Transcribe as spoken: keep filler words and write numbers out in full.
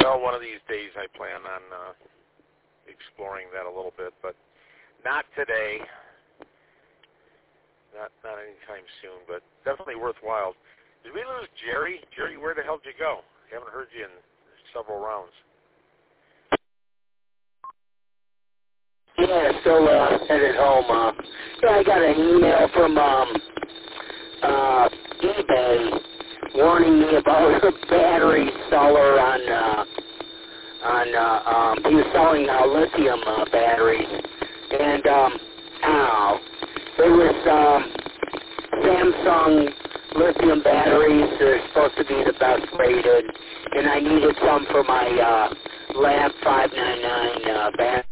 well, one of these days I plan on uh, exploring that a little bit, but not today. Not not anytime soon, but definitely worthwhile. Did we lose Jerry? Jerry, where the hell did you go? Haven't heard you in several rounds. Yeah, still uh, headed home. Uh, yeah, I got an email from um, uh, eBay warning me about a battery seller on uh, on uh, um, he was selling uh, lithium uh, batteries, and um, ow, it was um, Samsung lithium batteries. They're supposed to be the best rated, and I needed some for my uh, Lab five ninety-nine uh, battery.